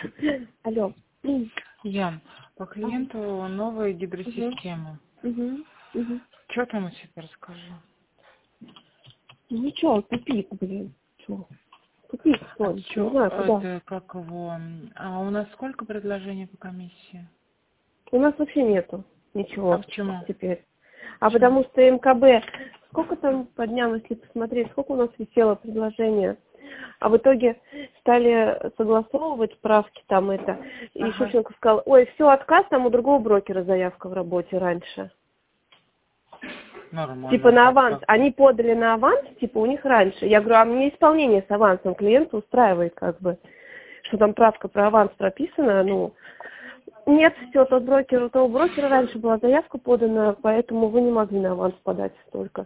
Алло. Ян, по клиенту новые гидросистемы. Что там у тебя, расскажи? Ничего, тупик, блин. Чё? Тупик, что? Не знаю, куда. Это как его... А у нас сколько предложений по комиссии? У нас вообще нету ничего. А почему? Теперь. Потому что МКБ, сколько там по дням, если посмотреть, сколько у нас висело предложение. А в итоге стали согласовывать справки там это. И Шевченко сказал, ой, все, отказ, там у другого брокера заявка в работе раньше. Нормально. Типа на аванс. Они подали на аванс, типа у них раньше. Я говорю, а мне исполнение с авансом клиента устраивает как бы. Что там правка про аванс прописана, ну... Нет, все, тот брокер, у того брокера раньше была заявка подана, поэтому вы не могли на аванс подать столько.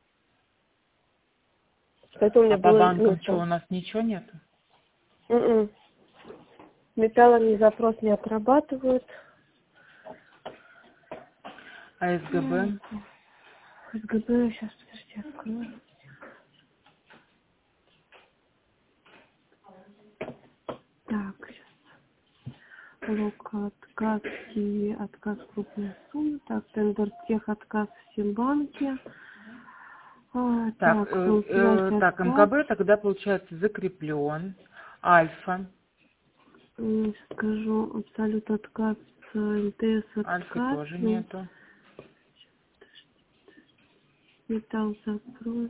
Поэтому у меня по было... банкам что, у нас ничего нет? Металлами запрос не отрабатывают. А СГБ? СГБ, сейчас, подожди, открою. Так, сейчас. Отказ и отказ крупной суммы. Так, тендер тех, отказ в Симбанке. Так, МКБ тогда получается закреплен. Альфа. Скажу, абсолют отказ, МТС отказ. Альфа тоже нету. Металл запрос.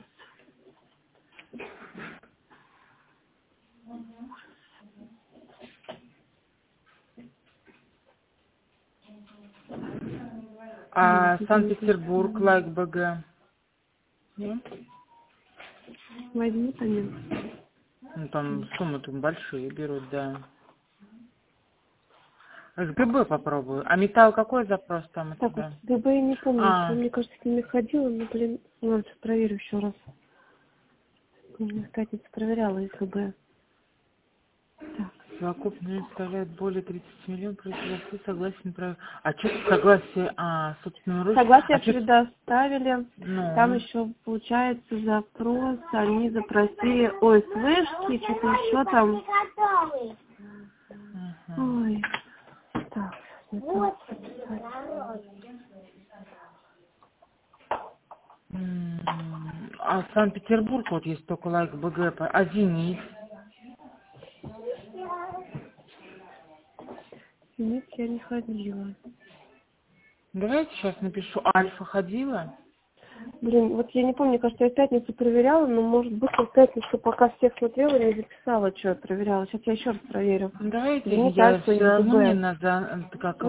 А Санкт-Петербург, лайк БГ? Нет? Возьми там. Ну там суммы там большие берут, да. СГБ попробую. А металл какой запрос там у Так, тебя? СГБ я не помню, что мне кажется, с ними ходила, но, блин, надо проверю еще раз. Я в пятницу проверяла СГБ. Так. Совокупно составляет более 30 миллионов, производитель согласен про... А что согласие? Собственно, Согласие предоставили. Ну. Там еще получается запрос. Они запросили вышки, что-то еще там. Ой. Так, Вот. А Санкт-Петербург вот есть только лайк БГ, а Зенит? Нет, я не ходила. Давайте сейчас напишу. Альфа ходила? Блин, вот я не помню, кажется, я в пятницу проверяла, но, может быть, я в пятницу пока всех смотрела, не записала, что я проверяла. Сейчас я еще раз проверю. Давайте, Зенит, я Альфа, все равно СГБ. мне надо,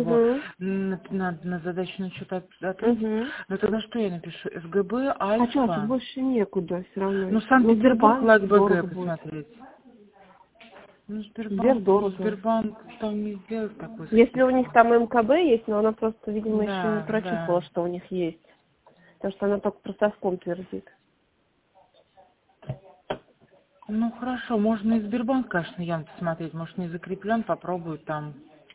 на задачу что-то ответить. Но тогда что я напишу? СГБ, Альфа? А что, тут больше некуда все равно. Ну, Санкт-Петербург, лайк БГ будет. посмотреть. Ну, Сбербанк там не сделает такой. Если у них там МКБ есть, но она просто, видимо, еще не прочувствовала, да. что у них есть. Потому что она только про совком твердит. Ну, хорошо, можно и Сбербанк, конечно, Ян, посмотреть. Может, не закреплен, попробую там.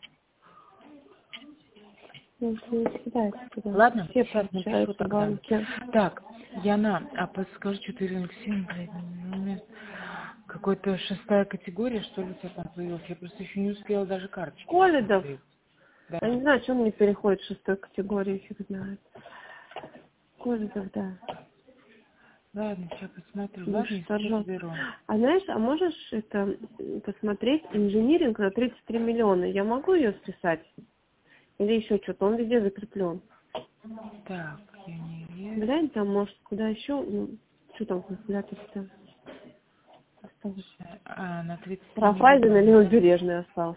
Ну, Ладно, все сейчас напишу тогда. банки. Так, Яна, а подскажи, что ты, Алексей, какой-то 6-я категория, что ли, у тебя там появилась? Я просто еще не успела даже карточку. Колледов? Да. Я не знаю, что он не переходит в 6-ю категорию, фиг знает. Колледов, да. Ладно, сейчас посмотрю. Ну, Ладно, что если заберу. А знаешь, а можешь это посмотреть инжиниринг на 33 миллиона? Я могу ее списать? Или еще что-то? Он везде закреплен. Так, я не верю. Глянь там, может, куда еще? Ну, что там калькулятор-то? Осталось. На 30 Рафайзен или Левобережный остался?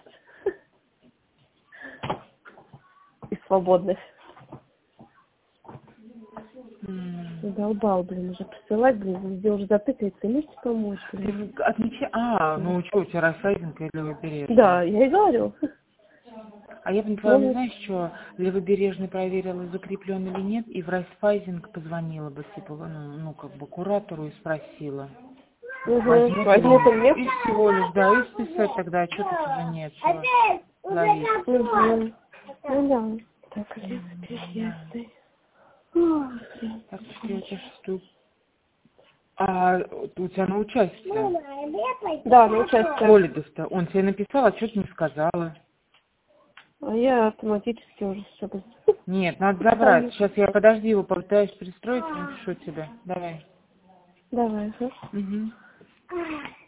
И свободных. Задолбал, блин, уже присылать, блин, везде уже затыкается, можете помочь, блин. Ну что, у тебя Рафайзен или Левобережный? Да, я и говорю. А я бы не поняла, знаешь, что Левобережный проверила, закреплен или нет, и в Райфайзинг позвонила бы, типа, как бы куратору и спросила. Возьмут или нет? И всего лишь, да, и списать тогда, а что тут уже нет, чего ловить. Ну да. Так, лес переездный. Так, что я тебя 6-ю А у тебя на участие? Да, на участие. Колледов-то. Он тебе написал, а что ты не сказала? А я автоматически уже все. Нет, надо забрать. Сейчас я, подожди, его попытаюсь пристроить, напишу тебе. Давай. Давай. Угу.